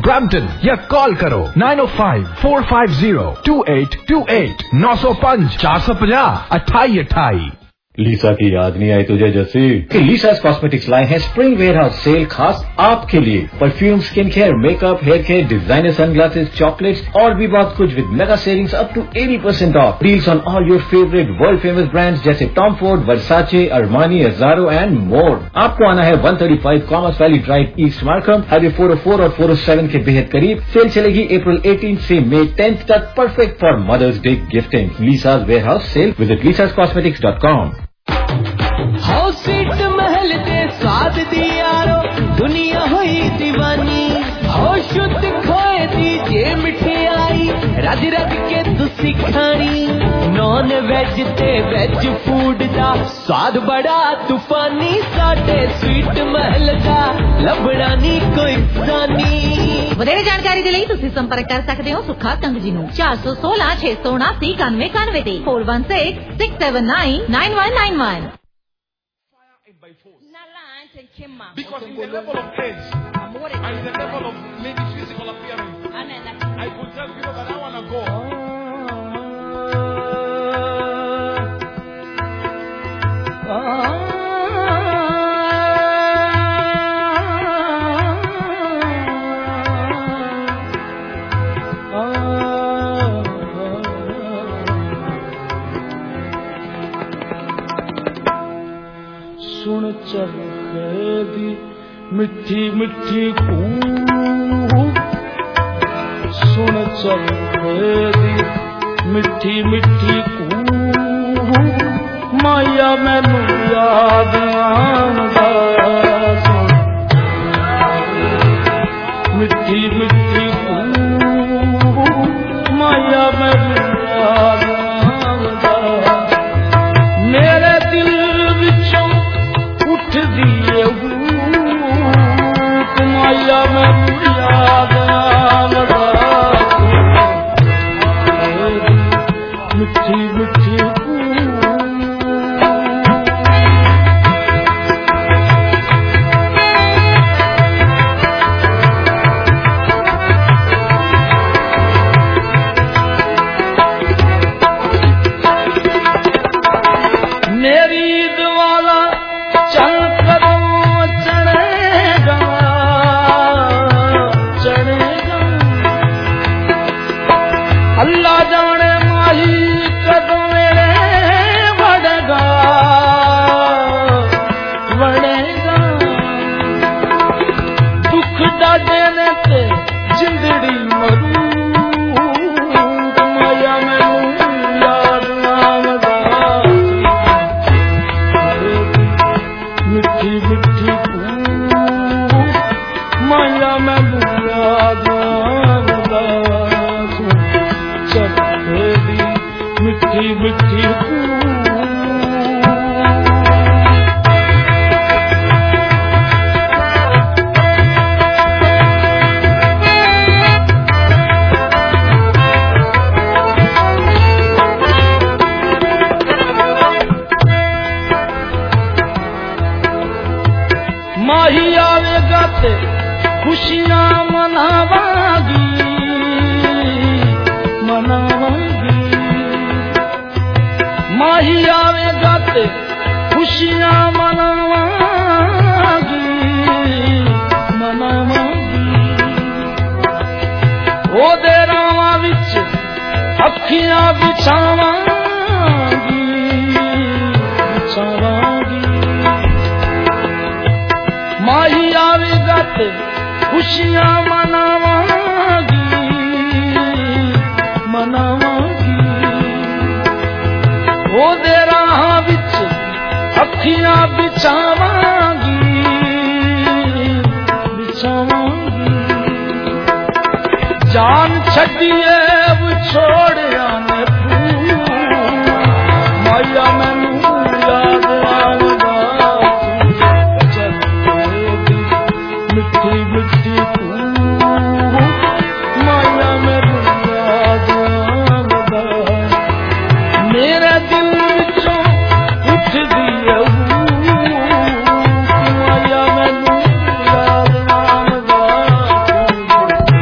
Brampton या call करो 905-450-2828 905 450 2828। लीसा की याद नहीं आई तुझे जैसी कि लीसा's कॉस्मेटिक्स लाए हैं स्प्रिंग वेयरहाउस सेल खास आपके लिए। Perfume, skin care, makeup, hair care, designer sunglasses, chocolates और भी बहुत कुछ with mega savings up to 80% off. Deals on all your favourite world famous brands जैसे Tom Ford, Versace, Armani, Azzaro and more. आपको आना है 135 Commerce Valley Drive, East Markham, highway 404 और 407 के बेहद करीब। सेल चलेगी अप्रैल 18 से मई 10 तक। Perfect for Mother's Day gifting. Lisa's warehouse sale, visit lisascosmetics.com। हो स्वीट महल दे स्वाद दी यारो दुनिया हुई दीवानी। हो शुद्ध खोए दी जे मिठाई रज रज के तुसी खानी। नॉन वेज ते वेज फूड दा स्वाद बड़ा तूफानी। साडे स्वीट महल दा लभड़ा नी कोई सानी। ਵਧੇਰੇ ਜਾਣਕਾਰੀ ਦੇ ਲਈ ਤੁਸੀਂ ਸੰਪਰਕ ਕਰ ਸਕਦੇ ਹੋ ਸੁੱਖਾ ਕੰਗ ਜੀ ਨੂੰ 416 679 9191 ਤੇ 4166799191। Because in the level of age and in the level of maybe physical appearance, I could just that I want to go. सुन चरखे दी मिठी मिठी कूक। सुन चरखे दी मिठी मिठी कूक। माया मैनू याद आंदा। मिठी मिठी कूक। माया मैनू याद आंदा। मेरे दिल विचों उठ दिए माया मैनू याद आंदा। मिठी मिठी मेरी दवाला चल कदम चढ़ेगा चढ़ेगा। अल्लाह जाने माही कदम मेरे बढ़ेगा बढ़ेगा। दुख डाटे ने ते जिंदड़ी मरू। माया मैनू याद आंदा। मिठी मिठी माया मैनू याद आंदा। चरखे दी मिठी मिठी माही आवेगा ते खुशियां मनावागी मनावागी। माही आवेगा ते खुशियां मनावागी मनावागी। ओदे रावां विच अखियां बिछावांगी बिछावांगी। माही आवेगा ते खुशियां मनावांगी मनावांगी। ओदे राहां विच अखियां बिछावांगी बिछावांगी। जान छड्डिए छोड़िया ने तू। माया मैनू याद आंदा। मिठी मिठी माया मैनू याद आंदा। मेरे दिल विचों उठ दी माया मैनू याद आंदा।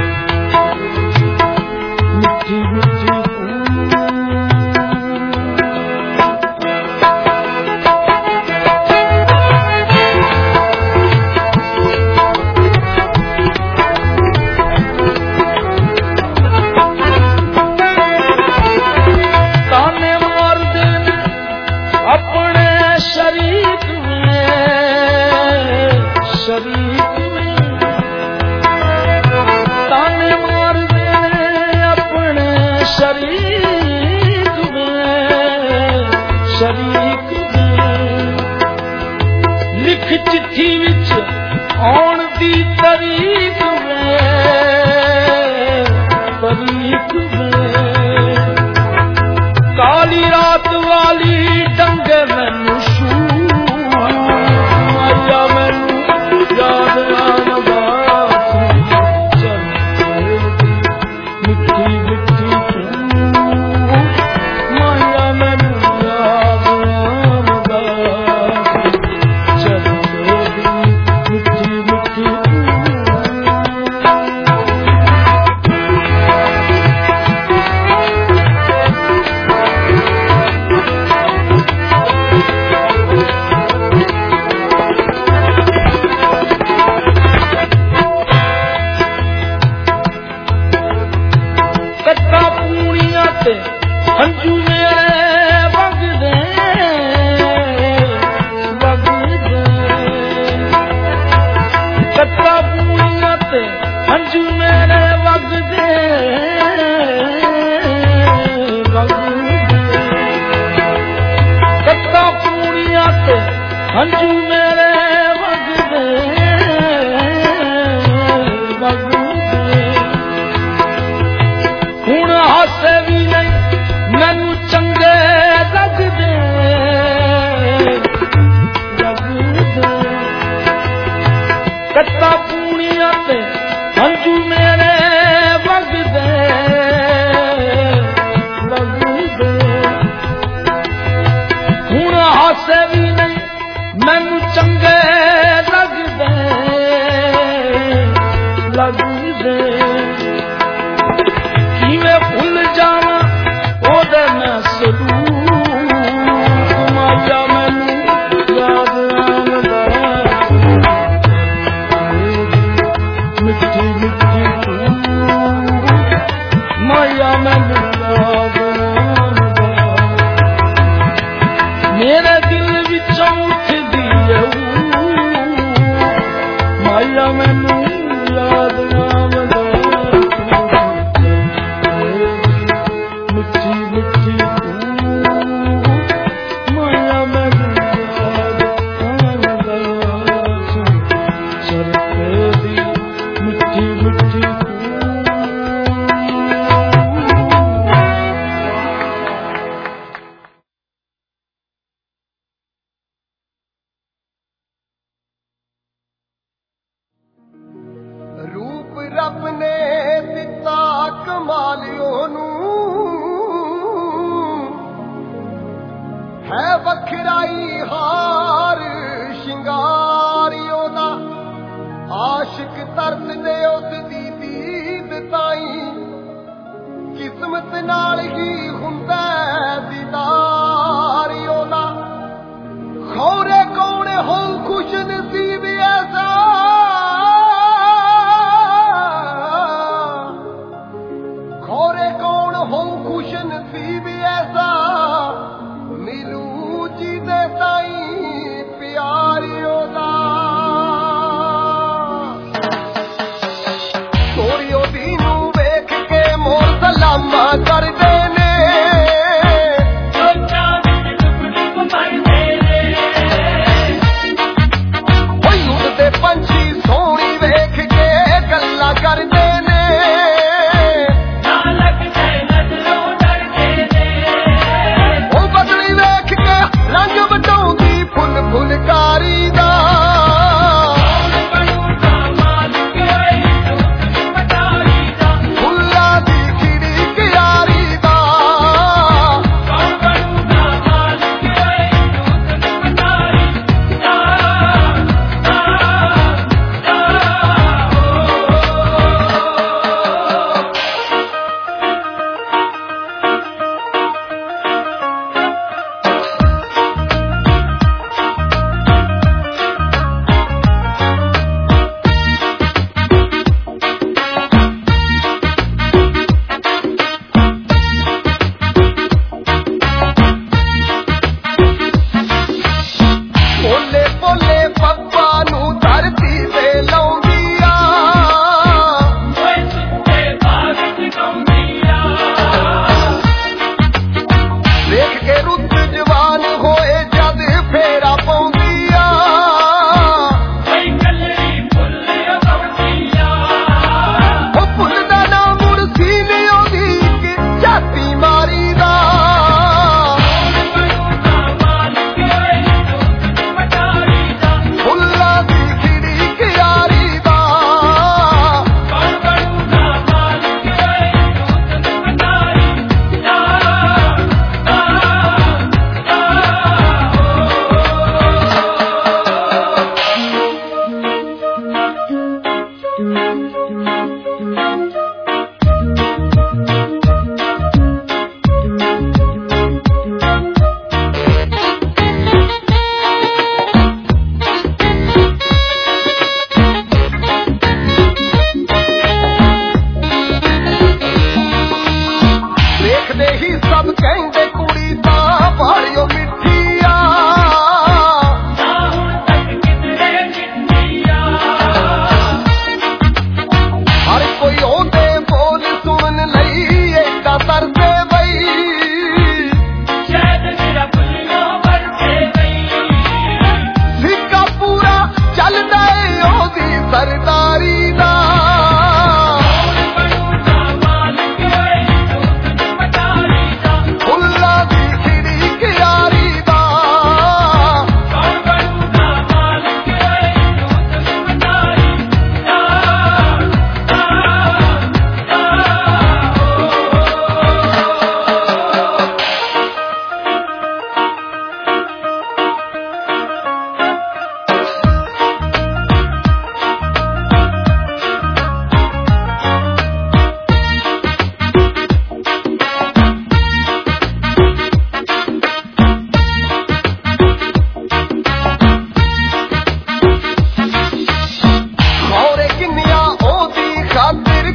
हंजू मेरे वगदे वगदे कत्ता पूनियां ते हंजू मेरे वगदे वगदे कत्ता पूनियां ते हंजू मेरे वगदे वगदे हुण हासे भी नहीं मैनू चंगे लगदे लगदे कत्ता पूनियां ते हंजू मेरे वगदे लगदे हुण हासे भी नहीं मैनू चंगे लगदे लगदे किवें भुल जावां ओदे मैं सलूक माया मैनू याद आंदा मिठी मिठी तू माया मैनू याद आंदा मेरे दिल विचों उठदी ऐ माया मैनू याद आंदा मिठी मिठी तू माया मैनू याद आंदा सरके दी मिठी मिठी रूप रब ने दिता कमालियों नू है वखराई हार शिंगारियों दा आशिक तरस दे उस दी दीद ताई किस्मत नाल ही हुंदा दीदारियों दा खौरे कौन हो खुश नसीब ऐसा खौरे कौन हो खुश नसीब ऐसा मिलू जी दे ताई प्यारियों दा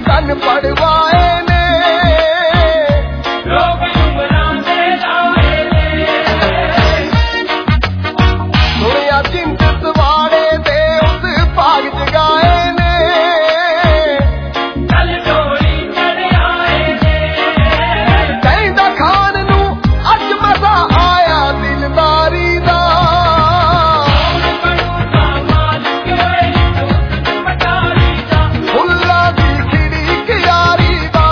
ਕੰਨ ਪੜਵਾਏ ਨੇ ਲੋਕ ਉਮਰਾਂ ਦੇ ਲਾਏ ਨੇ ਸੁਣਿਆ ਚਿੰਤਤ ਵਾਲੇ ਦੇ ਉਸ ਭਾਗ ਜਗਾਏ ਨੇ ਚੱਲ ਢੋਲੀ ਚੜ ਆਏ ਨੇ ਕਹਿੰਦਾ ਖਾਨ ਨੂੰ ਅੱਜ ਮਜ਼ਾ ਆਇਆ ਦਿਲਦਾਰੀ ਦਾ ਫੁੱਲਾਂ ਦੀ ਖਿੜੀ ਕਿਆਰੀ ਦਾ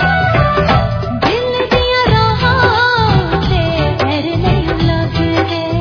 है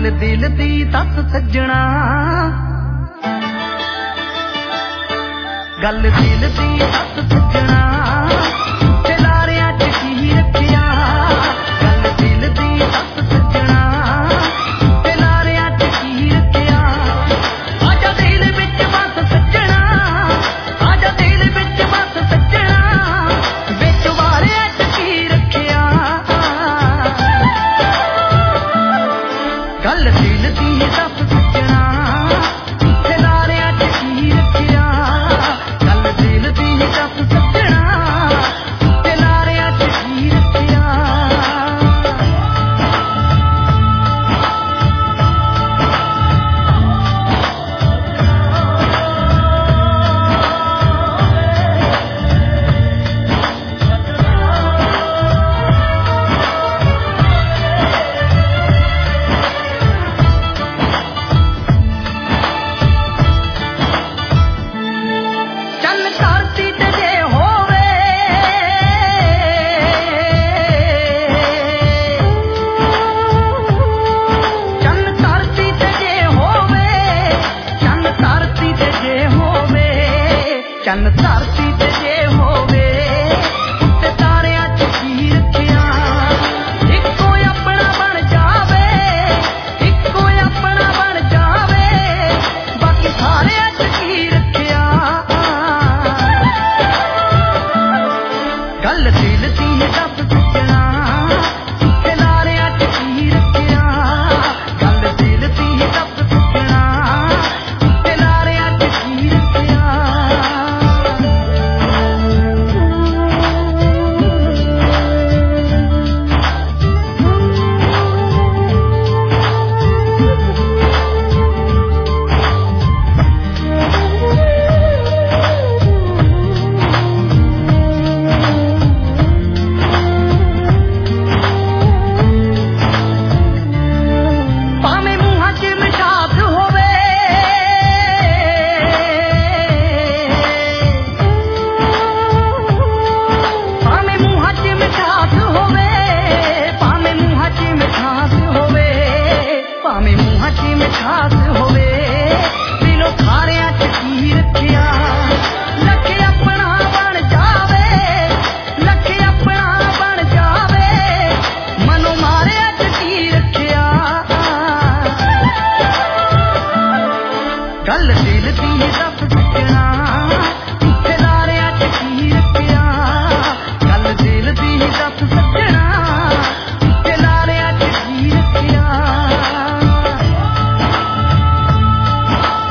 ਗੱਲ ਦਿਲ ਦੀ ਦੱਸ ਸੱਜਣਾ ਗੱਲ ਦਿਲ ਦੀ ਦੱਸ ਸੱਜਣਾ ਤੇ ਲਾਰਿਆਂ ਚ ਕੀ ਰੱਖਿਆ ਗੱਲ ਦਿਲ ਦੀ ਦੱਸ ਸੱਜਣਾ ਤੇ ਲਾਰਿਆਂ ਚ ਕੀ ਰੱਖਿਆ ਆਜਾ ਦਿਲ ਵਿੱਚ ਬਸ ਸੱਜਣਾ ਆਜਾ ਦਿਲ ਵਿੱਚ ਬਸ ਸੱਜਣਾ ਵਿੱਚ ਵਾਰਿਆਂ ਚ ਕੀ ਰੱਖਿਆ ਗੱਲ ਦਿਲ ਦੀ ਦੱਸ ਸੱਜਣਾ ਤੇ ਲਾਰਿਆਂ ਚ ਕੀ ਰੱਖਿਆ ਗੱਲ ਦਿਲ ਦੀ ਦੱਸ ਸੱਜਣਾ ਤੇ ਲਾਰਿਆਂ ਚ ਕੀ ਰੱਖਿਆ ਚੱਲ ਧਰਤੀ ਤੇ ਜੇ ਹੋਵੇ ਚੱਲ ਧਰਤੀ ਤੇ ਜੇ ਹੋਵੇ ਚੱਲ ਧਰਤੀ ਤੇ ਜੇ ਹੋਵੇ ਚੱਲ ਧਰਤੀ ਤੇ ਜੇ ਹੋਵੇ ਤੇ ਤਾਰਿਆਂ ਚ ਕੀ ਰੱਖਿਆ ਇੱਕੋ ਆਪਣਾ ਬਣ ਜਾਵੇ ਇੱਕੋ ਆਪਣਾ ਬਣ ਜਾਵੇ ਬਾਕੀ ਸਾਰਿਆਂ ਚ ਕੀ ਰੱਖਿਆ ਗੱਲ ਦਿਲ ਦੀ ਦੱਸ ਸੱਜਣਾ ਤੇ ਲਾਰਿਆਂ ਚ ਕੀ ਰੱਖਿਆ ਗੱਲ ਦਿਲ ਦੀ ਦੱਸ ਸੱਜਣਾ ਤੇ ਲਾਰਿਆਂ ਚ ਕੀ ਰੱਖਿਆ ਭਾਵੇਂ ਮੂੰਹਾਂ 'ਚ ਮਿਠਾਸ ਹੋਵੇ ਭਾਵੇਂ ਮੂੰਹਾਂ 'ਚ ਮਿਠਾਸ ਹੋਵੇ ਭਾਵੇਂ ਮੂੰਹਾਂ 'ਚ ਮਿਠਾਸ ਹੋਵੇ ਭਾਵੇਂ ਮੂੰਹਾਂ 'ਚ ਮਿਠਾਸ ਹੋਵੇ ਦਿਲੋਂ ਖਾਰਿਆਂ 'ਚ ਕੀ ਰੱਖਿਆ ਲੱਖ ਆਪਣਾ ਬਣ ਜਾਵੇ ਲੱਖ ਆਪਣਾ ਬਣ ਜਾਵੇ ਮਨੋਂ ਮਾਰਿਆਂ 'ਚ ਕੀ ਰੱਖਿਆ ਗੱਲ ਦਿਲ ਦੀ ਦੱਸ ਸੱਜਣਾ ਤੇ ਲਾਰਿਆਂ ਚ ਕੀ ਰੱਖਿਆ ਗੱਲ ਦਿਲ ਦੀ ਦੱਸ ਸੱਜਣਾ ਤੇ ਲਾਰਿਆਂ ਚ ਕੀ ਰੱਖਿਆ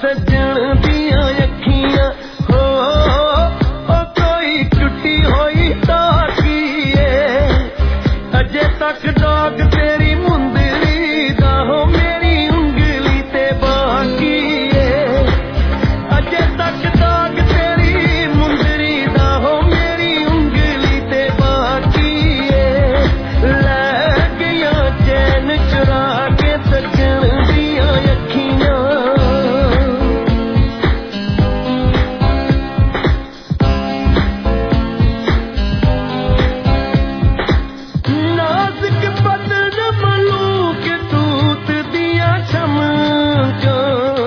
सजन दिया अखियां हो कोई टुटी हुई ताकिए अजे तक दाग तेरी मुंदरी दा हो मेरी उंगली ते बाकी है अजे तक दाग तेरी मुंदरी दा हो मेरी उंगली ते बाकी है ले गया चैन चुरा के सजन दिया अखियां नाजुक बदन मलूक तूत दिया चमका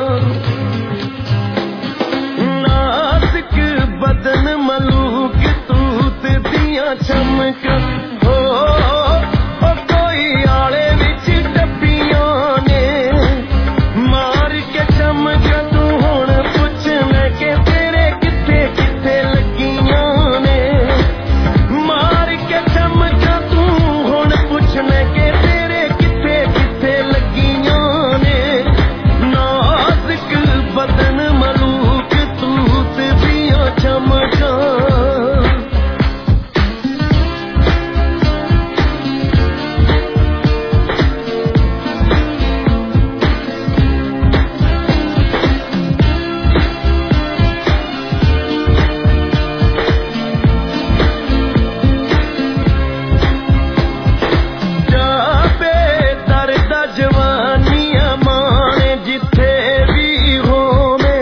नाजुक बदन मलूक तूत दिया चमका हो कोई आले विच डब्बियां ने मार के चमका तू हुण पुछ मैं के तेरे किथे किथे लगियां ने मार के चमका तू हुण पुछ मैं के तेरे किथे किथे लगियां ने नाजुक बदन मलूक तूत दिया चमका जाबे दर्द जवानियां माने जिथे भी होवे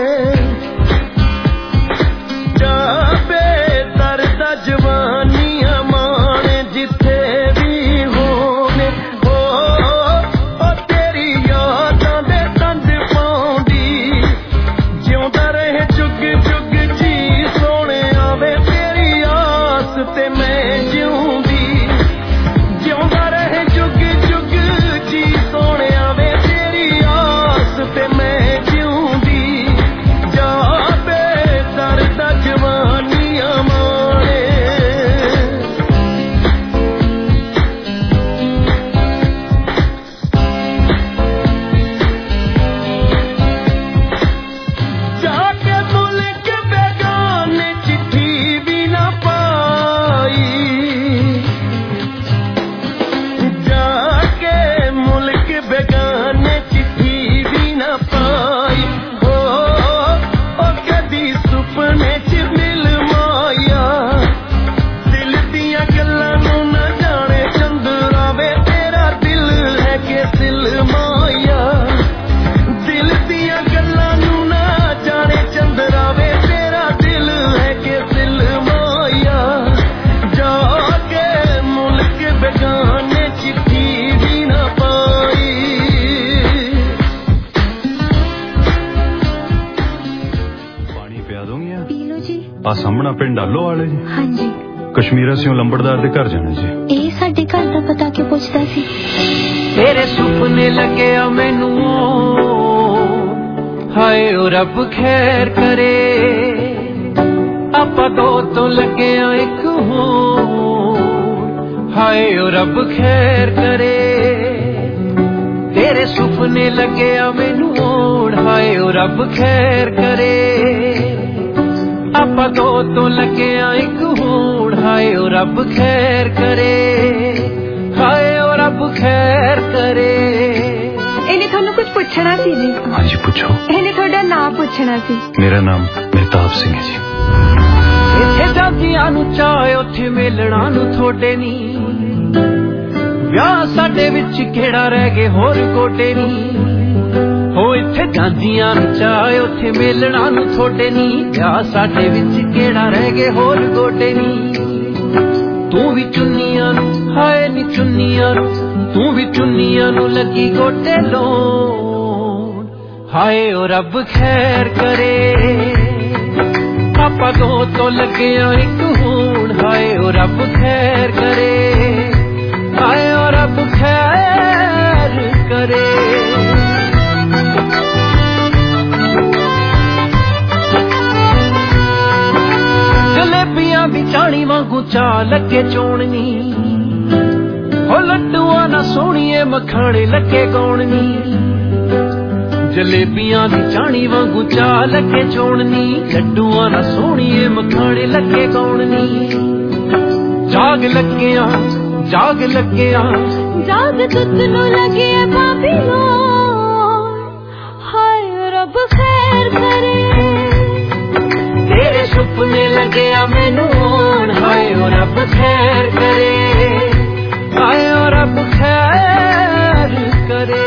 जाबे दर्द जवानियां माने जिथे भी होवे हो तेरी यादां दे तंद पाउंदी जिउंदा रहे जुग जुग जी सोने आवे तेरी आस ते मैं जिउंदी जिउंदा रहे जुग जुग जी सोने आवे तेरी आस ते मैं जिउंदी जाबे दर्द जवानियां माणे जाके मुल्क बेगाने चिट्ठी भी ना पाई जाके मुल्क बेगाने चिट्ठी भी ना पाई हो कदी सुपने च मिल माया दिल दिया गल्लां नूं ना जाने चंद्रा वे तेरा दिल है के सिल माया दिल दिया गल्लां नूं ना जाने चंद्रा वे तेरा दिल है के सिल माया जाके मुल्क बेगाने चिट्ठी भी ना पाई पानी पिया दोगे पी लो जी। आ सामना पिंड डालो वाले जी हाँ जी कश्मीरा सिंह लंबड़दार दे घर जाना जी ਇਹ ਸਾਡੇ ਘਰ ਦਾ ਪਤਾ ਕਿ ਪੁੱਛਦਾ ਸੀ तेरे सुपने लगे आ मैनू हाय ओ रब खैर करे आपा दो तो लगे आ एक हो हाय ओ रब खैर करे तेरे सुपने लगे आ मैनू हाय ओ रब खैर करे आपा दो तो लगे आ एक होड़ हाय ओ रब खैर करे हाय ओ रब खैर करे ਇਹਨੇ ਤੁਹਾਨੂੰ ਕੁਝ ਪੁੱਛਣਾ ਸੀ ਜੀ हाँ जी पूछो ਇਹਨੇ ਤੁਹਾਡਾ ਨਾਮ ਪੁੱਛਣਾ ਸੀ मेरा नाम मेहताब सिंह है जी ਇੱਥੇ ਜਾਂਦੀਆਂ ਨੂੰ ਚਾਹ ਉੱਥੇ ਮਿਲਣਾ ਨੂੰ ਥੋੜੇ ਨਹੀਂ ਵਿਆਹ ਸਾਡੇ ਵਿੱਚ ਕਿਹੜਾ ਰਹਿ ਗਏ ਹੋਰ ਗੋਡੇ ਨਹੀਂ ਹੋ ਇੱਥੇ ਜਾਂਦੀਆਂ ਨੂੰ ਚਾਹ ਉੱਥੇ ਮਿਲਣਾ ਨੂੰ ਥੋੜੇ ਨਹੀਂ ਵਿਆਹ ਸਾਡੇ ਵਿੱਚ ਕਿਹੜਾ ਰਹਿ ਗਏ ਹੋਰ ਗੋਡੇ ਨਹੀਂ ਤੂੰ ਵੀ ਚੁੰਨੀਆਂ ਨੂੰ ਹਾਏ ਨੀ ਚੁੰਨੀਆਂ ਨੂੰ ਤੂੰ ਵੀ ਚੁੰਨੀਆਂ ਨੂੰ ਲੱਗੀ ਗੋਡੇ ਲੋਣ ਹਾਏ ਓ ਰੱਬ ਖੈਰ ਕਰੇ ਆਪਾਂ ਦੋ ਤੋਂ ਲੱਗਿਆ ਇੱਕ ਹੁਣ ਹਾਏ ਓ ਰੱਬ ਖੈਰ ਕਰੇ ਹਾਏ ਓ ਰੱਬ ਖੈਰ ਕਰੇ ਜਲੇਬੀਆਂ ਦੀ ਚਾਣੀ ਵਾਂਗੂ ਚਾਹ ਲੱਗੇ ਚੋਣਨੀ ਹੋ ਲੱਡੂਆਂ ਨਾ ਸੋਹਣੀਏ ਮੱਖਣੇ ਲੱਗੇ ਗਾਉਣਨੀ ਜਲੇਬੀਆਂ ਦੀ ਚਾਣੀ ਵਾਂਗੂ ਚਾਹ ਲੱਗੇ ਛੋਣਨੀ ਲੱਡੂਆਂ ਨਾ ਸੋਹਣੀਏ ਮਖਾਣੇ ਲੱਗੇ ਕੌਣਨੀ ਜਾਗ ਲੱਗਿਆ ਜਾਗ ਲੱਗਿਆ ਜਾਗ ਤੁੱਤ ਨੂੰ ਲੱਗੇ ਬਾਬੀਲੋਨ ਹਾਏ ਰੱਬ ਖੈਰ ਕਰੇ ਤੇਰੇ ਸੁਪਨੇ ਲੱਗਿਆ ਮੈਨੂੰ ਹੋਣ ਹਾਏ ਓ ਰੱਬ ਖੈਰ ਕਰੇ ਹਾਏ ਓ ਰੱਬ ਖੈਰ ਕਰੇ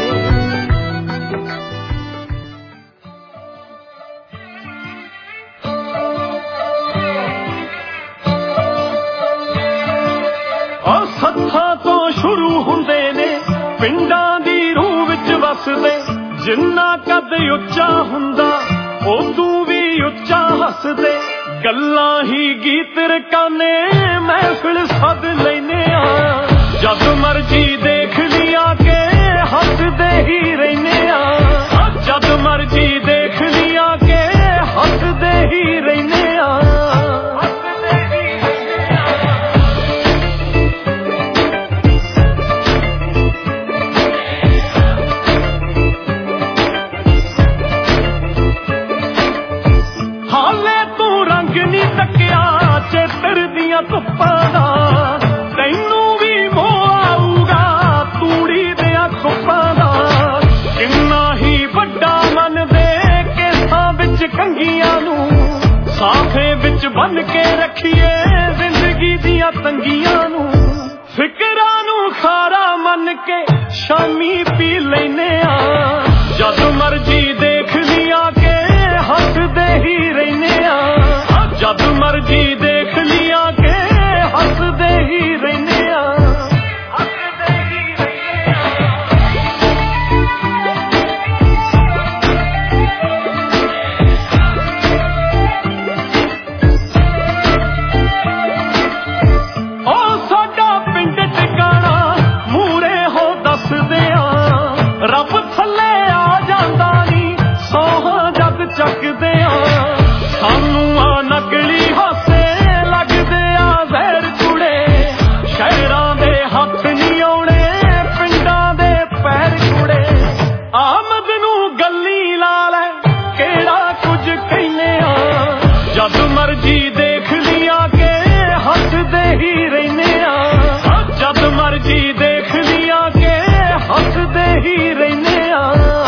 ਸੱਥਾਂ ਤੋਂ ਸ਼ੁਰੂ ਹੁੰਦੇ ਨੇ ਪਿੰਡਾਂ ਦੀ ਰੂਹ ਵਿੱਚ ਵਸਦੇ ਜਿੰਨਾ ਕੱਦ ਉੱਚਾ ਹੁੰਦਾ ਉਦੋਂ ਵੀ ਉੱਚਾ ਹੱਸਦੇ ਗੱਲਾਂ ਹੀ ਗੀਤ ਰਕਾਨੇ ਮਹਿਫਿਲ ਸੱਦ ਲੈਨੇ ਆ ਜਦ ਮਰਜੀ ਦੇਖ ਲਿਆ ਕੇ ਹੱਸਦੇ ਹੀ ਰਹਿਨੇ ਆ ਜਦ ਮਰਜੀ ਦੇਖ ਲਿਆ ਕੇ ਹੱਸਦੇ ਹੀ ਰਹਿਨੇ ਆ ਧੁੱਪਾਂ ਦਾ ਤੈਨੂੰ ਵੀ ਮੋਹ ਆਊਗਾ ਤੂੜੀ ਦਿਆਂ ਧੁੱਪਾਂ ਦਾ ਕਿੰਨਾ ਹੀ ਵੱਡਾ ਮਨ ਦੇ ਕੇਸਾਂ ਵਿੱਚ ਕੰਗੀਆਂ ਨੂੰ ਸਾਫੇ ਵਿੱਚ ਬੰਨ ਕੇ ਰੱਖੀਏ ਜ਼ਿੰਦਗੀ ਦੀਆਂ ਤੰਗੀਆਂ ਨੂੰ ਫਿਕਰਾਂ ਨੂੰ ਖਾਰਾ ਮੰਨ ਕੇ ਸ਼ਾਮੀ ਪੀ ਲੈਨੇ ਆ ਜਦ ਮਰਜੀ ਦੇਖ ਲਿਆ ਕੇ ਹੱਸਦੇ ਹੀ ਰਹਿਨੇ ਆ ਜਦ ਮਰਜੀ ਦੇਖ ਲਿਆ ਕੇ ਹੱਸਦੇ ਹੀ ਰਹਿਨੇ ਆ ਹੱਸਦੇ ਹੀ ਰਹਿਨੇ ਆ ਉਹ ਸਾਡਾ ਪਿੰਡ ਟਿਕਾਣਾ ਮੂਰੇ ਹੋ ਦੱਸਦੇ ਆ ਰੱਬ ਥੱਲੇ ਆ ਜਾਂਦਾ ਨੀ ਸੋਹਾਂ ਜਦ ਚੱਕਦੇ ਆ ਸਾਨੂੰ ਆ ਨਕਲੀ ਹਾਸੇ ਲੱਗਦੇ ਆ ਜ਼ਹਿਰ ਕੁੜੇ ਸ਼ਹਿਰਾਂ ਦੇ ਹੱਥ ਨਹੀਂ ਆਉਣੇ ਪਿੰਡਾਂ ਦੇ ਪੈਰ ਕੁੜੇ ਆਮਦ ਨੂੰ ਗੱਲੀ ਲਾ ਲੈ ਕਿਹੜਾ ਕੁਝ ਕਹਿੰਦੇ ਆ ਜਦ ਮਰਜੀ ਦੇਖ ਲਿਆ ਕੇ ਹੱਸਦੇ ਹੀ ਰਹਿਨੇ ਆ ਜਦ ਮਰਜੀ ਦੇਖ ਲਿਆ ਕੇ ਹੱਸਦੇ ਹੀ ਰਹਿਨੇ ਆ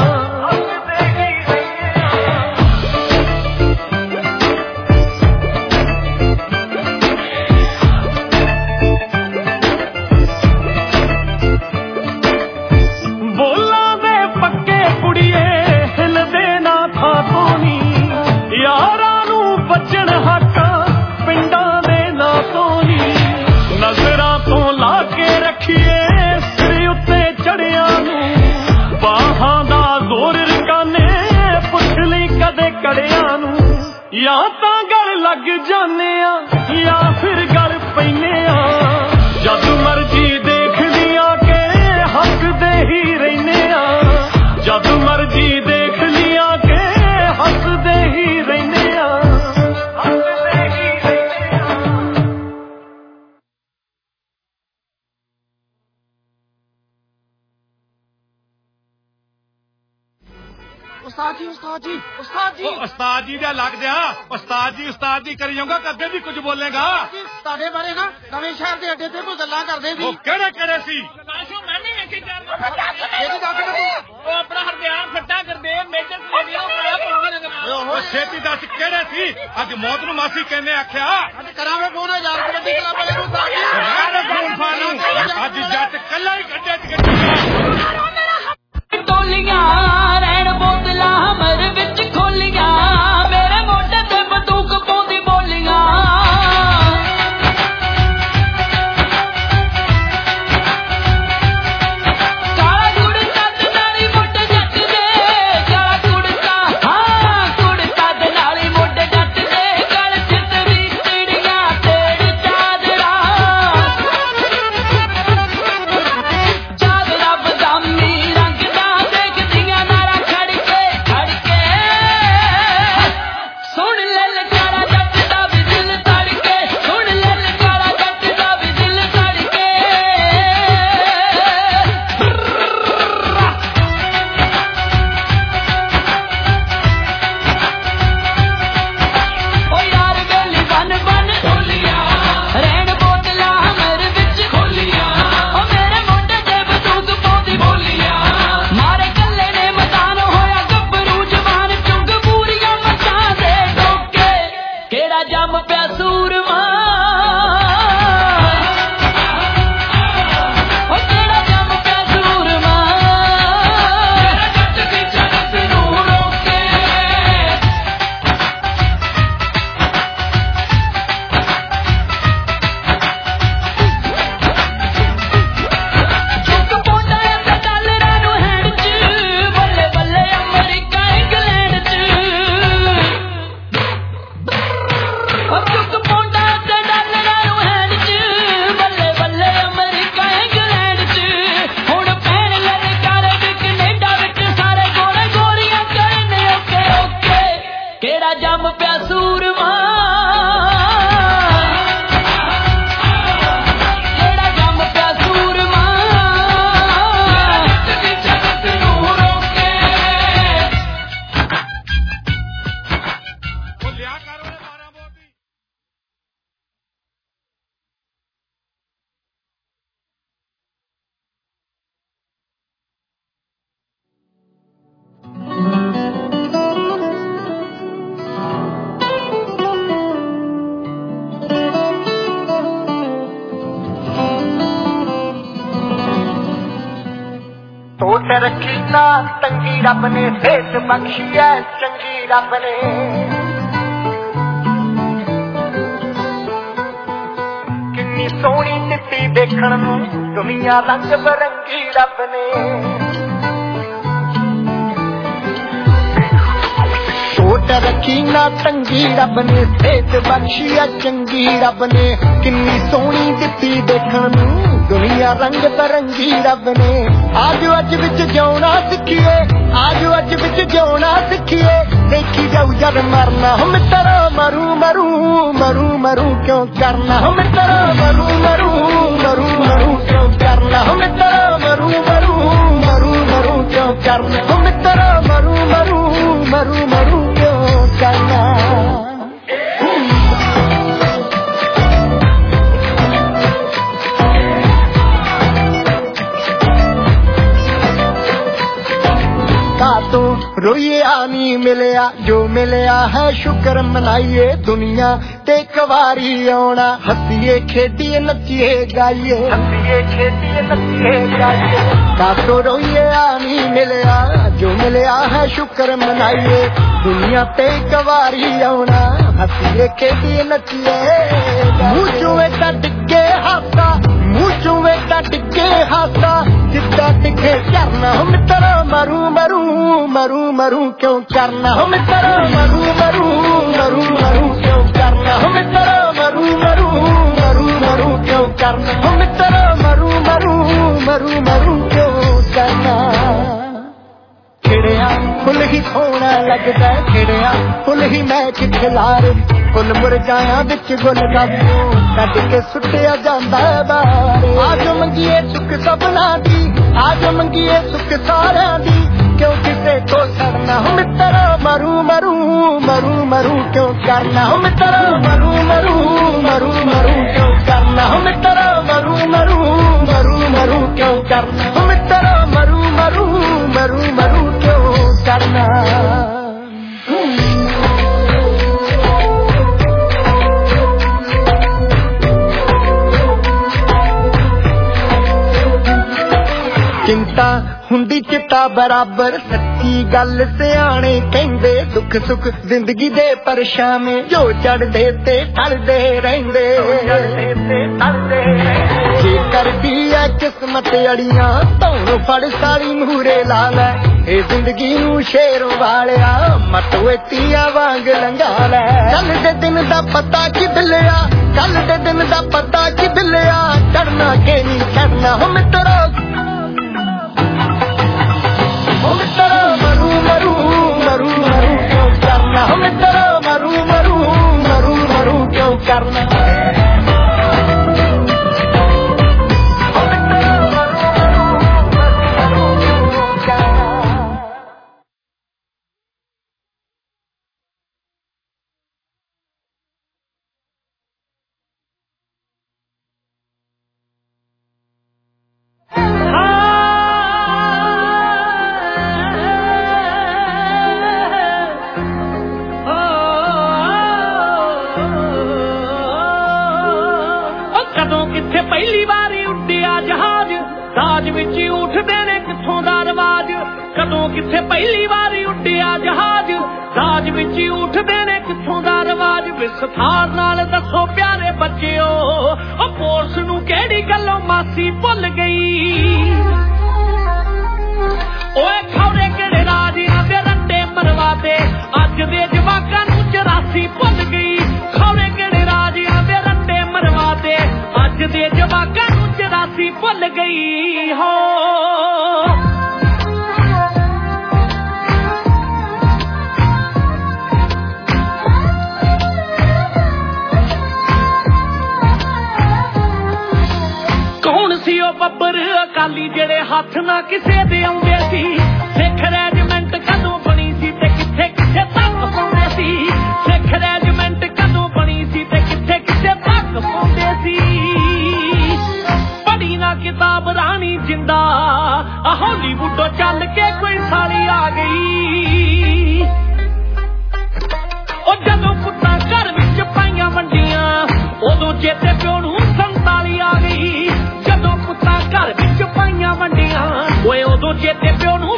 ਜਾਂ ਤਾਂ ਗਲ ਲੱਗ ਜਾਂਦੇ ਆ ਜਾਂ ਫਿਰ ਗਲ ਪੈਨੇ ਆ ਜਦ ਮਰਜੀ ਦੇਖ ਲਿਆ ਕੇ ਹੱਸਦੇ ਹੀ ਰਹਿਨੇ ਆ ਜਦ ਮਰਜੀ ਦੇਖ ਲਿਆ ਕੇ ਹੱਸਦੇ ਹੀ ਰਹਿਨੇ ਆ ਹੱਸਦੇ ਹੀ ਰਹਿਨੇ ਆ ਉਸਤਾਦ ਜੀ ਉਸਤਾਦ ਜੀ ਉਸਤਾਦ ਜੀ ਉਸਤਾਦ ਜੀ ਦਾ ਲੱਗ ਜਾ ਉਸਤਾਦ ਜੀ ਕਰੀ ਜਾਊਗਾ ਕਦੇ ਵੀ ਕੁਝ ਬੋਲੇਗਾ ਤੁਹਾਡੇ ਬਾਰੇ ਨਾ ਨਵੇਂ ਸ਼ਹਿਰ ਦੇ ਅੱਡੇ ਤੇ ਕੋਈ ਗੱਲਾਂ ਕਰਦੇ ਸੀ ਉਹ ਕਿਹੜੇ ਸੀ ਮੈਂ ਨਹੀਂ ਵੇਖੀ ਉਹ ਆਪਣਾ ਹਰਦਿਆਲ ਫੱਟਾ ਕਰਦੇ ਮੇਜਰ ਉਹ ਛੇਤੀ ਦੱਸ ਕਿਹੜੇ ਸੀ ਅੱਜ ਮੌਤ ਨੂੰ ਮਾਸੀ ਕਹਿੰਦੇ ਆਖਿਆ ਅੱਜ ਕਰਾਂਗੇ ਫੋਨ ਯਾਰ ਕਬੱਡੀ ਕਲੱਬ ਵਾਲੇ ਨੂੰ ਅੱਜ ਜੱਟ ਕੱਲਾ ਹੀ ਗੱਡੇ ਚ ਗੱਡੀ ਟੋਲੀਆਂ ਰਹਿਣ ਬੋਤਲਾਂ ਮਰ ਵਿੱਚ ਖੋਲੀਆਂ ਮੇਰੇ ਮੋਢੇ ਤੇ ਬੰਦੂਕ ਪਾਉਂਦੀ ਬੋਲੀਆਂ ਕਾਲਾ ਕੁੜਤਾ ਤੇ ਨਾਲੀ ਮੋਢੇ ਜੱਟ ਦੇ ਕਾਲਾ ਕੁੜਤਾ ਹਾਂ ਕੁੜਤਾ ਤੇ ਨਾਲੀ ਮੋਢੇ ਜੱਟ ਦੇ ਗਲ ਚਿੱਤ ਵੀ ਤੀੜੀਆਂ ਤੇੜ ਚਾਦਰਾ ਬਦਾਮੀ रखी ना तंगी रब ने सेहत बख्शी है चंगी रब ने किन्नी सोहनी चिट्टी देखण नूं दुनिया रंग बरंगी रब ने सोहत रखी ना तंगी रब ने सेहत बख्शी है चंगी रब ने किन्नी सोहनी चिट्टी देखण नूं दुनिया रंग बरंगी रब ने आजो अज विच जिउणा सिखिए आजो अज विच जिउणा सिखिए देखी जाऊ जद मरना हम तेरा मरू मरू मरू मरू क्यों करना हम तेरा मरू मरू मरू मरू क्यों करना हम तेरा मरू मरू मरू मरू क्यों करना हम तेरा मरू मरू मरू मरू क्यों करना तो रोइए आनी मिलया जो मिलया है शुक्र मनाइए दुनिया ते कवारी आना हसीए खेडिए नचिए गाइए हसीए खेडिए नचिए गाइए का तो रोइए आनी मिलया जो मिलया है शुक्र मनाइए दुनिया ते कवारी आना हसीए खेडिए नचिए मुँह चुए ता डिगे हाथा मुँह चुए ता डिगे हाथा जिद्दा टिके करना हम तेरा मरू मरू मरू मरू क्यों करना हम तेरा मरू मरू मरू मरू क्यों करना हम तेरा मरू मरू मरू मरू क्यों करना हम तेरा मरू मरू मरू मरू क्यों करना खिड़िया फुल ही सोना लगता है खिड़िया फुल ही मैच खिलारे फुल मुरझाया बिच गुल गब्बू कट के सुटिया जांदा बारे आज मंगिए सुख सबना दी आज मंगिए सुख सारा दी क्यों किसे को सड़ना हम तेरा मरू मरू मरू मरू क्यों करना हम तेरा मरू मरू मरू मरू क्यों करना हम तेरा मरू मरू मरू मरू क्यों करना हम तेरा मरू मरू मरू मरू क्यों करना चिंता हुंदी चिट्टा बराबर सच्ची गल सियाणे कहंदे दुख सुख जिंदगी दे परछावे जो चढ़दे ते टलदे रहिंदे जे करदी है किस्मत अड़ियां तौनों फड़ सारी मूरे ला लै ए जिंदगी नूं शेरों वालिया मत वेतिया वांग लंघा लै कल दे दिन दा पता कि बिलिया कल दे दिन दा पता कि बिलिया करना के नहीं करना हम तेरा हम तेरा मरू मरू मरू मरू क्यों करना हम तेरा मरू मरू मरू मरू क्यों करना पहली बारी उड्डिया जहाज राज विच उठदे ने किथों दा रवाज कदों किथे पहली बारी उड्डिया जहाज राज विच उठदे ने किथों दा रवाज विस्तार नाल दसो प्यारे बच्चिओ ओ पुलिस नूं किहड़ी गल्लों मासी भुल गई ओए खौरे किहड़े राजियां दे रंडे मरवा दे अज दे जवाकां नूं 84 भुल गई खौरे किहड़े राजियां दे रंडे मरवा दे अज दे जवाकां नूं 84 भुल गई हो कौन सी ओ बब्बर अकाली जेड़े हथ ना किसे दे आउंदे सी सिख रेजिमेंट कदों बनी सी ते किथे किथे तक पहुंचे सी सिख रेजिमेंट कदों बनी सी ते किथे किथे तक पहुंचे सी पढ़ी ना किताब रानी जिंदा हॉलीवुडों चल के कोई साली आ गई ओ जदों पुत्तां घर विच पाइयां वंडियां उदों चेते प्यो नूं 47 आ गई जदों पुत्तां घर विच पाइयां वंडियां ओए उदों चेते प्यो नूं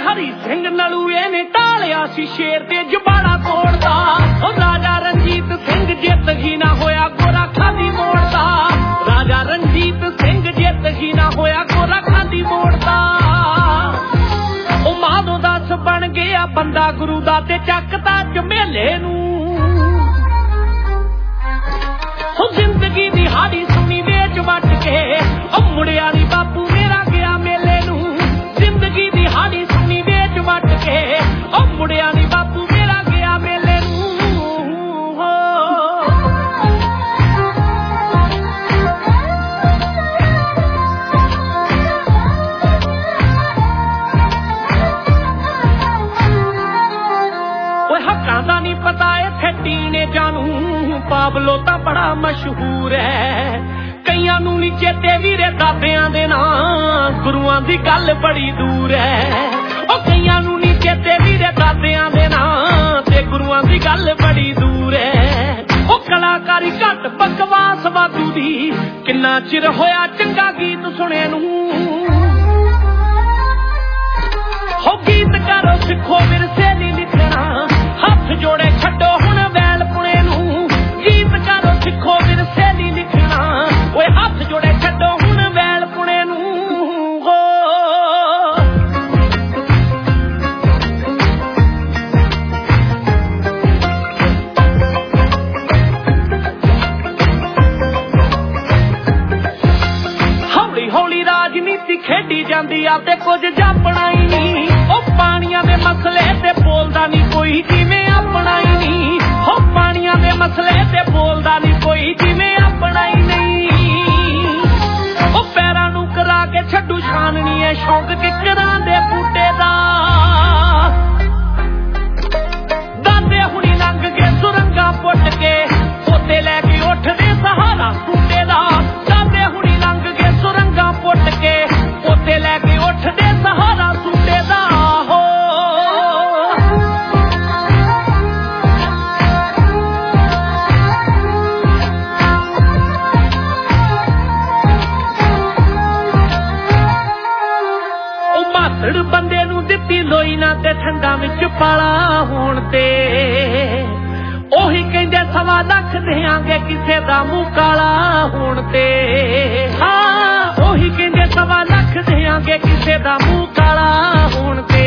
ਹਰੀ ਸਿੰਘ ਨਲੂਏ ਨੇ ਢਾਲਿਆ ਸੀ ਸ਼ੇਰ ਤੇ ਜਬਾੜਾ ਤੋੜਦਾ ਉਹ ਰਾਜਾ ਰਣਜੀਤ ਸਿੰਘ ਜਿੱਤ ਹੀ ਨਾ ਹੋਇਆ ਗੋਰਾ ਖਾਦੀ ਮੋੜਦਾ ਰਾਜਾ ਰਣਜੀਤ ਸਿੰਘ ਜਿੱਤ ਹੀ ਨਾ ਹੋਇਆ ਗੋਰਾ ਖਾਦੀ ਮੋੜਦਾ ਉਹ ਮਾਧੋ ਦਾਸ ਬਣ ਗਿਆ ਬੰਦਾ ਗੁਰੂ ਦਾ ਤੇ ਚੱਕਦਾ ਝਮੇਲੇ ਨੂੰ ਉਹ ਜ਼ਿੰਦਗੀ ਦੀ ਹਾੜੀ ਸੁਣੀ ਵੇਚ ਵੱਟ ਕੇ ਉਹ ਮੁੜਿਆ ਨੀ ਬਾਪੂ ਮੇਰਾ ਗਿਆ ਮੇਲੇ ਨੂੰ ਜ਼ਿੰਦਗੀ ਦੀ ਹਾੜੀ ਸੁਣੀ ਵੇਚ ਵੱਟ ਕੇ ਉਹ ਮੁੜਿਆ ਨੀ ਬਾਪੂ ਮੇਰਾ ਗਿਆ ਮੇਲੇ ਨੂੰ ਓਏ ਹੱਕਾਂ ਦਾ ਨੀ ਪਤਾ ਇੱਥੇ ਟੀਨੇ ਜਾਣੂ ਪਾਬਲੋ ਤਾਂ ਬੜਾ ਮਸ਼ਹੂਰ ਹੈ ਕਈਆਂ ਨੂੰ ਨੀ ਚੇਤੇ ਵੀਰੇ ਦਾਦਿਆਂ ਦੇ ਨਾਂ ਗੁਰੂਆਂ ਦੀ ਗੱਲ ਬੜੀ ਦੂਰ ਹੈ ਉਹ ਕਈਆਂ ਨੂੰ ਨੀ ਚੇਤੇ ਵੀਰੇ ਦਾਦਿਆਂ ਦੇ ਨਾਂ ਤੇ ਗੁਰੂਆਂ ਦੀ ਗੱਲ ਬੜੀ ਦੂਰ ਹੈ ਉਹ ਕਲਾਕਾਰੀ ਘੱਟ ਬਕਵਾਸ ਵਾਧੂ ਦੀ ਕਿੰਨਾ ਚਿਰ ਹੋਇਆ ਚੰਗਾ ਗੀਤ ਸੁਣੇ ਨੂੰ ਹੋ ਗੀਤ ਕਰੋ ਸਿੱਖੋ ਵਿਰਸੇ ਨੀ ਲਿਖਣਾ ਹੱਥ ਜੋੜੇ ਛੱਡੋ ਹੁਣ ਵੈਲ ਪੁਣੇ ਨੂੰ ਗੀਤ ਕਰੋ ਸਿੱਖੋ ਵਿਰਸੇ ਨੀ ਲਿਖਣਾ ਓਏ ਹੱਥ ਜੋੜੇ ਛੱਡੋ ਹੁਣ ਵੈਲ ਪੁਣੇ ਨੂੰ ਹੌਲੀ ਹੌਲੀ ਰਾਜਨੀਤੀ ਖੇਡੀ ਜਾਂਦੀ ਆ ਤੇ ਕੁਝ ਜਾਪਣਾ ਹੀ ਨਹੀਂ ਉਹ ਪਾਣੀਆਂ ਦੇ ਮਸਲੇ ਤੇ ਬੋਲਦਾ ਨਹੀਂ ਕੋਈ ਜਿਵੇਂ ਆਪਣਾ ਹੀ ਨਹੀਂ ਉਹ ਪਾਣੀਆਂ ਦੇ ਮਸਲੇ ਤੇ ਬੋਲਦਾ ਨਹੀਂ ਕੋਈ ਜਿਵੇਂ ਆਪਣਾ ਹੀ ਨਹੀਂ ਉਹ ਪੈਰਾਂ ਨੂੰ ਕਰਾ ਕੇ ਛੱਡੂ ਛਾਨਣੀ ਐ ਸ਼ੌਂਕ ਕਿਕਰਾਂ ਦੇ ਬੂਟੇ ਦਾ ਦਾਦੇ ਹੁਣੀ ਲੰਘ ਕੇ ਸੁਰੰਗਾਂ ਪੁੱਟ ਕੇ ਪੋਤੇ ਲੈ ਕੇ ਉੱਠਦੇ ਸਹਾਰਾ ਬੂਟੇ ਦਾ ਦਾਦੇ ਹੁਣੀ ਲੰਘ ਕੇ ਸੁਰੰਗਾਂ ਪੁੱਟ ਕੇ ਪੋਤੇ ਲੈ ਕੇ ਉੱਠਦੇ ਸਹਾਰਾ ਬੂਟੇ ਦਾ ਬੰਦੇ ਨੂੰ ਦਿੱਤੀ ਲੋਈ ਨਾ ਤੇ ਠੰਡਾਂ ਵਿੱਚ ਪਾਲਾ ਹੋਣ ਤੇ ਉਹੀ ਕਹਿੰਦੇ 1.25 ਲੱਖ ਦੇਾਂਗੇ ਕਿਸੇ ਦਾ ਮੂੰਹ ਕਾਲਾ ਹੋਣ ਤੇ ਹਾਂ ਉਹੀ ਕਹਿੰਦੇ 1.25 ਲੱਖ ਦੇਾਂਗੇ ਕਿਸੇ ਦਾ ਮੂੰਹ ਕਾਲਾ ਹੋਣ ਤੇ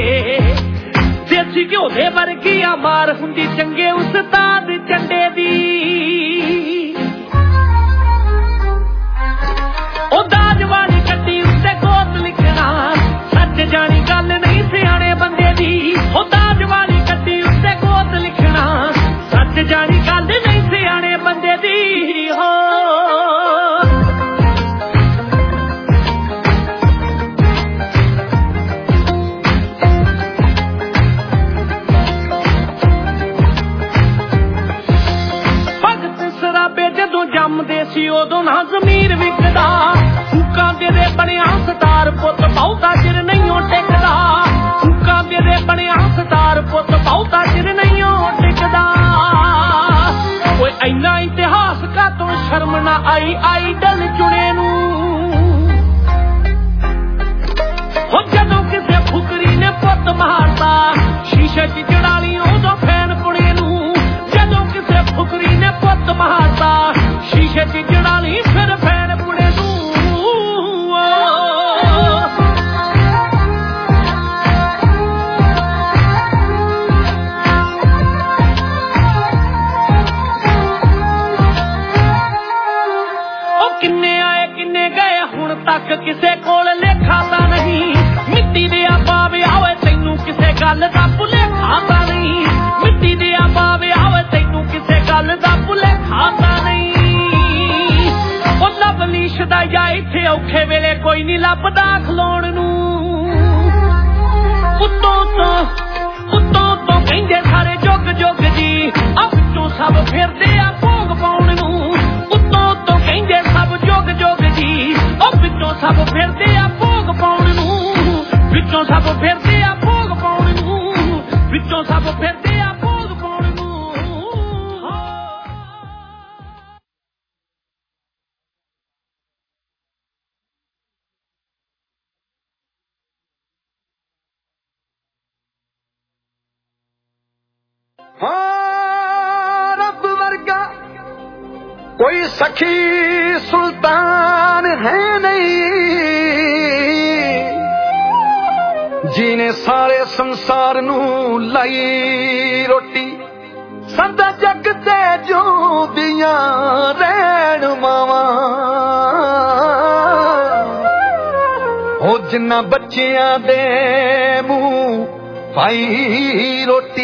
ਦੇਸੀ ਘਿਓ ਦੇ ਵਰਗੀ ਆ ਮਾਰ ਹੁੰਦੀ ਚੰਗੇ ਉਸਤਾਦ ਚੰਡੇ ਦੀ ਉਹ ਦਾਜ ਵਾਲੀ ਗੱਡੀ ਉੱਤੇ ਗੋਤ ਲਿਖਣਾ ਸੱਚ ਜਾਣੀ ਗੱਲ ਨਹੀਂ ਸਿਆਣੇ ਬੰਦੇ ਦੀ ਉਹ ਦਾਜ ਵਾਲੀ ਗੱਡੀ ਉੱਤੇ ਗੋਤ ਲਿਖਣਾ ਸੱਚ ਜਾਣੀ ਗੱਲ ਨਹੀਂ ਸਿਆਣੇ ਬੰਦੇ ਦੀ ਹੋ ਭਗਤ ਸਰਾਬੇ ਜਦੋਂ ਜੰਮਦੇ ਸੀ ਉਦੋਂ ਨਾ ਜ਼ਮੀਰ ਵਿਕਦਾ ਹੁਕਾਂ ਦੇ ਬਣਿਆ ਸਤਾਰ ਪੁੱਤ ਬਹੁਤਾ ਚਿਰ ਨਹੀਂ ਟਿਕਦਾ ਹੁਕਾਂ ਦੇ ਬਣਿਆ ਸਤਾਰ ਪੁੱਤ ਬਹੁਤਾ ਚਿਰ ਨਹੀਂ ਟਿਕਦਾ ਓਏ ਇੰਨਾ ਇਤਿਹਾਸ ਕਾਤੋਂ ਸ਼ਰਮ ਨਾ ਆਈ ਆਈਡਲ ਚੁਣੇ ਨੂੰ ਹੋ ਜਦੋਂ ਕਿਸੇ ਫੁਕਰੀ ਨੇ ਪੁੱਤ ਮਾਰਦਾ ਸ਼ੀਸ਼ੇ 'ਚ ਚੜਾ ਲਈ ਉਦੋਂ ਫੈਨ ਪੁਣੇ ਨੂੰ ਜਦੋਂ ਕਿਸੇ ਫੁਕਰੀ ਨੇ ਪੁੱਤ ਮਾਰਦਾ ਸ਼ੀਸ਼ੇ 'ਚ ਚੜਾ ਲਈ ਫਿਰ ਫੈਨ ਪੁਣੇ ਨੂੰ ਤੱਕ ਕਿਸੇ ਕੋਲ ਲੇਖਾ ਤਾਂ ਨਹੀਂ ਮਿੱਟੀ ਦੇ ਪਾਵੇ ਆਵੇ ਤੈਨੂੰ ਕਿਸੇ ਗੱਲ ਦਾ ਭੁਲੇਖਾ ਤਾਂ ਨਹੀਂ ਮਿੱਟੀ ਦੇ ਪਾਵੇ ਆਵੇ ਤੈਨੂੰ ਕਿਸੇ ਗੱਲ ਦਾ ਭੁਲੇਖਾ ਤਾਂ ਨਹੀਂ ਉਹ ਲਵਲੀਸ਼ ਦਾ ਜਾਂ ਇੱਥੇ ਔਖੇ ਵੇਲੇ ਕੋਈ ਨਹੀਂ ਲੱਭਦਾ ਖਲੋਣ ਨੂੰ ਉੱਤੋਂ ਤੋਂ ਕਹਿੰਦੇ ਸਾਰੇ ਜੁਗ ਜੁਗ ਜੀ ਆ ਵਿੱਚੋਂ ਸਭ ਫਿਰਦੇ ਆ ਭੋਗ ਪਾਉਣ ਨੂੰ ਉੱਤੋਂ ਤੋਂ ਕਹਿੰਦੇ ਸਭ ਜੁਗ ਜੁਗ ਜੀ ਉਹ ਵਿੱਚੋਂ ਸਭ ਫਿਰਦੇ ਆ ਭੋਗ ਪਾਉਣ ਨੂੰ ਵਿੱਚੋਂ ਸਭ ਫਿਰਦੇ ਆ ਭੋਗ ਪਾਉਣ ਨੂੰ ਵਿੱਚੋਂ ਸਭ ਫਿਰਦੇ ਆ ਭੋਗ ਪਾਉਣ ਨੂੰ कोई सखी सुल्तान है नहीं जीने सारे संसार नू लाई रोटी सदा जग ते जो दियां रहन मावां ओ जिन्ना बच्चियां दे मुंह पाई रोटी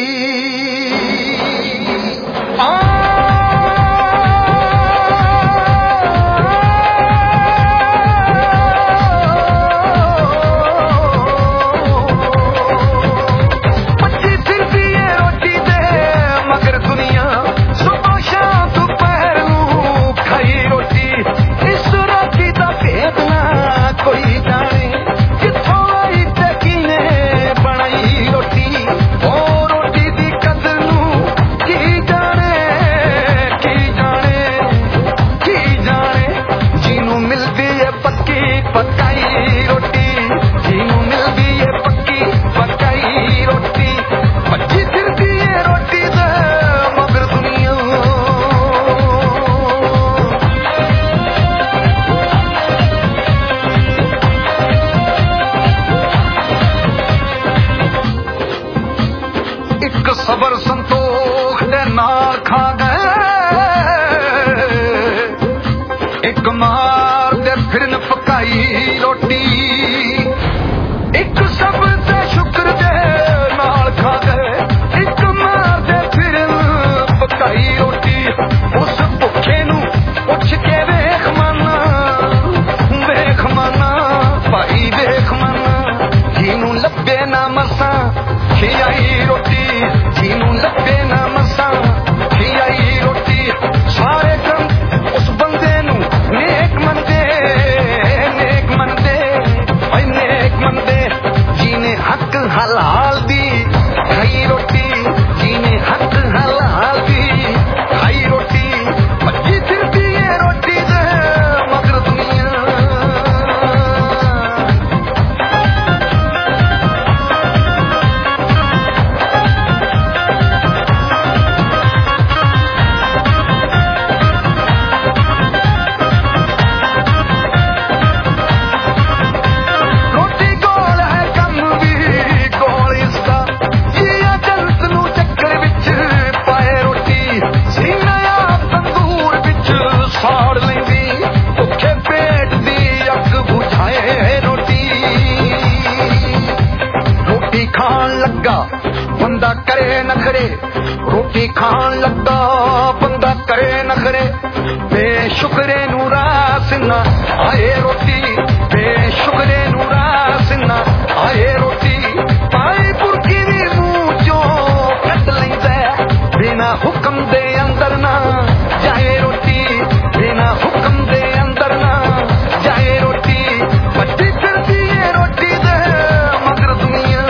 सबर संतोख दे नाल खा गए एक मार दे फिरन पकाई रोटी एक सब दे शुक्र दे नाल खा गए एक मार दे फिरन पकाई रोटी उस भुखे नू पुछ के वेख माना भाई वेख माना जीनू लभे ना मसा खियाई रोटी जीनू लभे ना मसा खियाई रोटी सारे कम उस बंदे नू नेक मनदे जीने हक हलाल दी खाई रोटी जीने हक हलाल दी खाई रोटी भज्जी फिरदी है रोटी दे मगर दुनिया बंदा करे नखरे रोटी खान लगा बंदा करे नखरे बेशुक्रे नू रास ना आए रोटी बेशुक्रे नू रास ना आए रोटी पाई पुरकी भी मुंह चो कट लैंदा बिना हुक्म दे अंदर ना जाए रोटी बिना हुक्म दे अंदर ना जाए रोटी बच्ची फिरदी है रोटी दे मगर दुनिया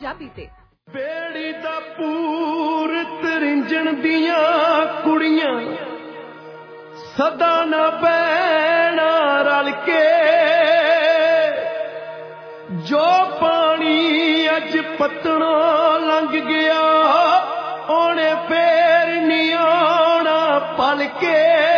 ਜਾ ਪੀਤੇ बेड़ी दा पूर तरिंजन दियां कुड़ियां सदा ना पैना रल के जो पानी अज पतना लंघ गया ओने फेर नहीं आना पल के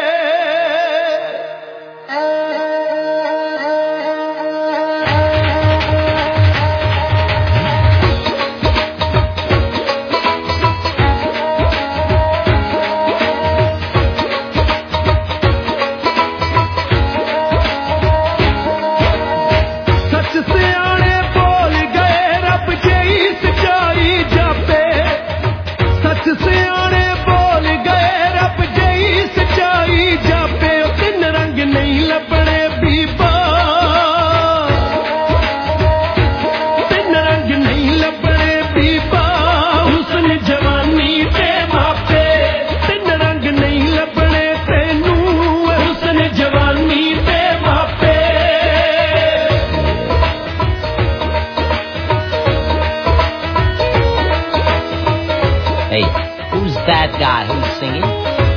That guy who's singing.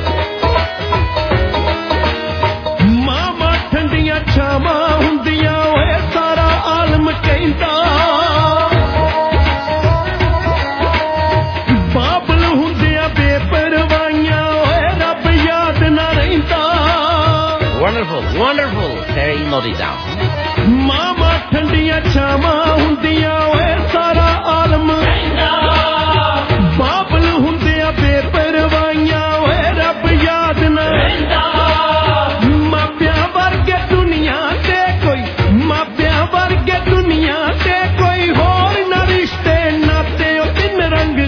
Mama ठंडियां छावां हुंदियां ओए सारा आलम कहंदा बाबल हुंदियां बेपरवाहियां ओए रब याद ना रहिंदा Wonderful, wonderful. Terry, note it down. Mama ठंडियां छावां हुंदियां ओए सारा आलम कहंदा बाबल हुंदियां बेपरवाहियां ओए रब याद ना रहिंदा मापियां वर्गे दुनिया ते कोई मापियां वर्गे दुनिया ते कोई होर ना रिश्ते नाते ओ तीन रंग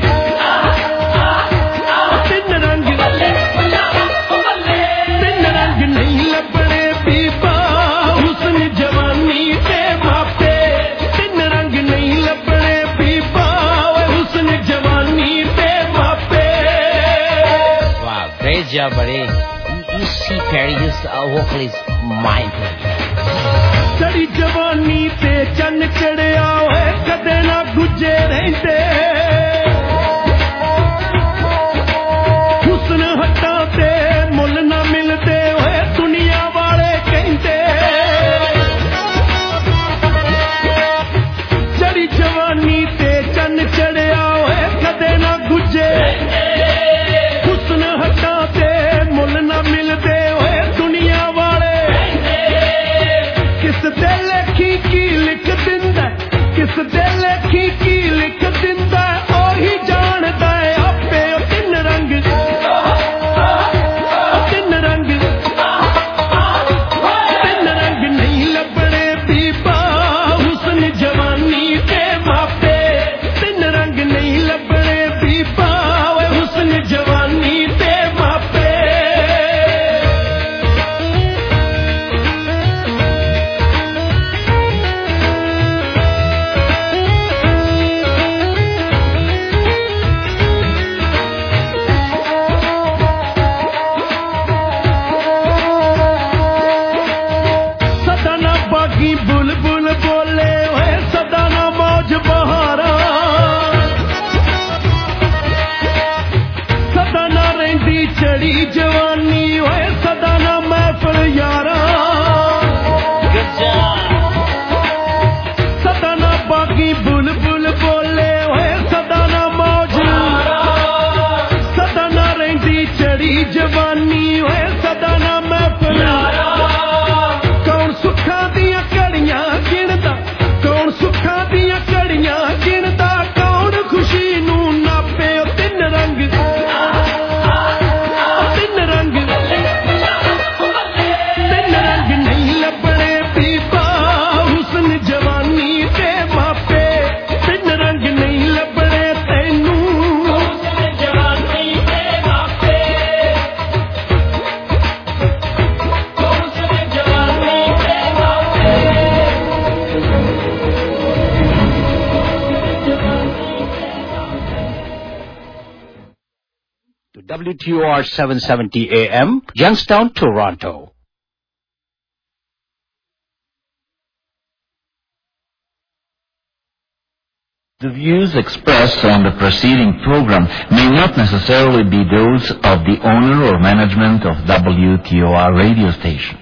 नहीं लभणे बीबा हुस्न जवानी ते मापे तीन रंग नहीं लभणे बीबा हुस्न जवानी ते मापे Wow, great job, buddy. You see, Perry, his vocal is mind-blowing. चढ़ी जवानी ते चन्न चढ़िया होए कदे ना गुजे रहंदे हुस्न हट्टां ते मुल ना मिलदे होए दुनिया वाले कहंदे चढ़ी जवानी ते चन्न चढ़िया होए कदे ना गुजे हुस्न हट्टां ते मुल ना मिलदे होए दुनिया वाले किस दे लेखी की लिख दिंदा किस दे लेखी की लिख दिंदा ओही जानदा है आपे ओ तीन रंग नहीं लभणे बीबा हुस्न जवानी ते मापे तीन रंग नहीं लभणे बीबा हुस्न जवानी ते मापे सदा ना बागी बुलबुल बोले होए सदा ना मौज बहारा सदा ना रहिंदी चढ़ी जवानी होए सदा ना महफिल यारा Good job. सदा ना बागी बुलबुल बोले होए सदा ना मौज सदा ना रहिंदी चढ़ी जवानी होए सदा ना महफिल कौन सुखां दियां घड़ियां गिणदा कौन सुखां दियां घड़ियां गिणदा कौन खुशी नूं नापे ओ तीन रंग नहीं लभणे बीबा हुस्न जवानी ते मापे तीन रंग नहीं लभणे तैनू हुस्न जवानी ते मापे हुस्न जवानी ते मापे To WTOR 770 AM, Youngstown, Toronto. The views expressed on the preceding program may not necessarily be those of the owner or management of WTOR radio station.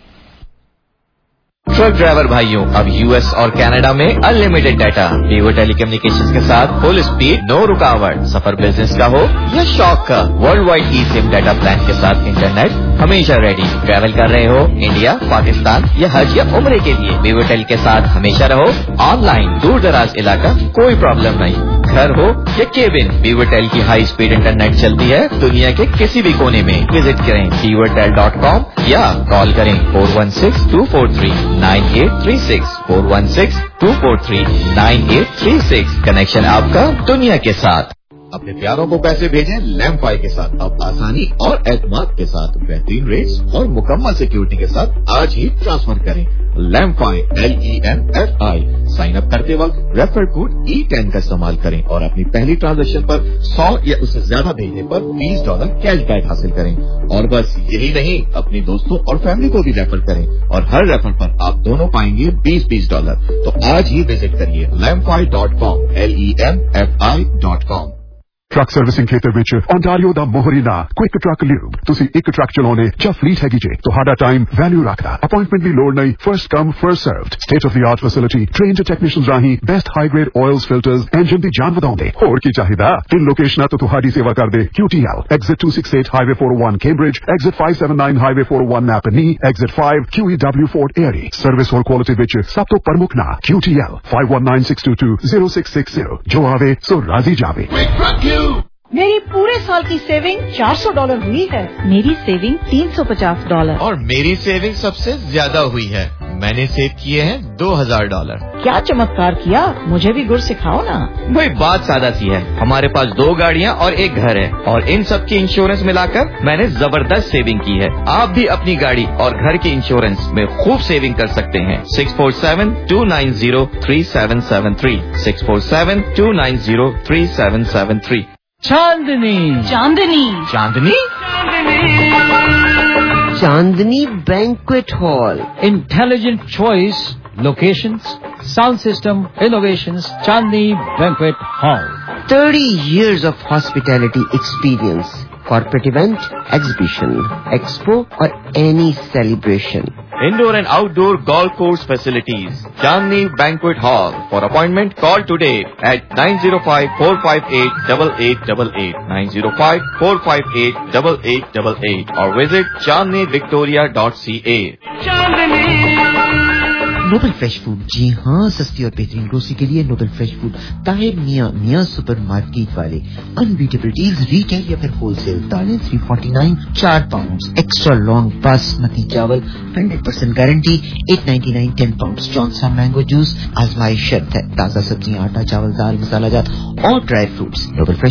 Truck driver भाइयों, अब यूएस और कनाडा में अनलिमिटेड डाटा, वीवो टेलीकम्युनिकेशंस के साथ full speed, no रुकावट। सफर business का हो या शौक का, world wide e SIM data plan के साथ इंटरनेट हमेशा रेडी। ट्रैवल कर रहे हो इंडिया, पाकिस्तान या हज या उम्रे के लिए, वीवो टेल के साथ हमेशा रहो ऑनलाइन। दूर दराज इलाका कोई प्रॉब्लम नहीं, घर हो या केबिन, वीवो टेल की हाई स्पीड इंटरनेट चलती है दुनिया के किसी भी कोने में। विजिट करें vivotel.com या कॉल करें 416-243-9836 416-243-9836। कनेक्शन आपका दुनिया के साथ। अपने प्यारों को पैसे भेजें लैम्फाई के साथ, अब आसानी और एतमाद के साथ, बेहतरीन रेट्स और मुकम्मल सिक्योरिटी के साथ आज ही ट्रांसफर करें। लैम्फाई LEMFI। साइन अप करते वक्त रेफर कोड E10 का इस्तेमाल करें और अपनी पहली ट्रांजैक्शन पर 100 या उससे ज्यादा भेजने पर $20 कैशबैक हासिल करें। और बस यही नहीं, अपने दोस्तों और फैमिली को भी रेफर करें और हर रेफर पर आप दोनों पाएंगे $20। तो आज ही विजिट करिए lamfi.com LEMFI.com। ट्रक सर्विसिंग ਖੇਤਰ ਵਿੱਚ ਓਨਟਾਰੀਓ ਦਾ ਮੋਹਰੀਨਾ ਕੁਇਕ ਟਰੱਕ ਲਿਊਬ। ਤੁਸੀਂ ਇੱਕ ਟਰੱਕ ਚਲਾਉਣੇ ਜਾਂ ਫਲੀਟ ਹੈਗੀ ਜੇ, ਤੁਹਾਡਾ ਟਾਈਮ ਵੈਲਿਊ ਰੱਖਦਾ। ਅਪਾਇੰਟਮੈਂਟ ਦੀ ਲੋੜ ਨਹੀਂ, first come first served. State of the art facility, trained technicians ਰਾਹੀਂ best high grade oils filters, engine ਦੀ ਜਾਨ ਵਧਾਉਂਦੇ। ਹੋਰ ਕੀ ਚਾਹੀਦਾ? 3 ਲੋਕੇਸ਼ਨਾਂ ਤੋਂ ਤੁਹਾਡੀ ਸੇਵਾ ਕਰਦੇ। QTL exit 268 highway 401 Cambridge, exit 579 highway 401 Napanee, exit 5 QEW Fort Erie। Service ਹੋਰ ਕੁਆਲਿਟੀ ਵਿੱਚ ਸਭ ਤੋਂ ਪ੍ਰਮੁੱਖ ਨਾਂ QTL 5196220660। ਜੋ ਆਵੇ ਸੋ ਰਾਜ਼ੀ ਜਾਵੇ। मेरी पूरे साल की सेविंग $400 हुई है। मेरी सेविंग $350 और मेरी सेविंग सबसे ज्यादा हुई है। मैंने सेव किए हैं $2000। क्या चमत्कार किया, मुझे भी गुर सिखाओ ना। वही बात सादा सी है, हमारे पास 2 गाड़ियाँ और 1 घर है और इन सब की इंश्योरेंस मिलाकर मैंने जबरदस्त सेविंग की है। आप भी अपनी गाड़ी और घर के इंश्योरेंस में खूब सेविंग कर सकते हैं। 647-290-3773 647-290-3773। Chandni Chandni Chandni Chandni banquet hall. Intelligent choice, locations, sound system, innovations. Chandni banquet hall. 30 years of hospitality experience. Corporate event, exhibition, expo or any celebration. Indoor and outdoor golf course facilities. Chandni Banquet Hall. For appointment, call today at 905-458-8888 905-458-8888 or visit chandnivictoria.ca. Noble fresh food, जी हाँ, सस्ती और बेहतरीन grocery के लिए noble fresh food, Tahir Miyan supermarket वाले। Unbeatable deals, retail या फिर होलसेल। दालें 349 4 पाउंड, एक्स्ट्रा लॉन्ग बासमती चावल 100% guarantee 899 10 pound. Johnson mango juice, आजमाइश शर्त है। ताजा सब्जियां, आटा, चावल, दाल, मसाला जात और ड्राई फ्रूट्स। Nobel fresh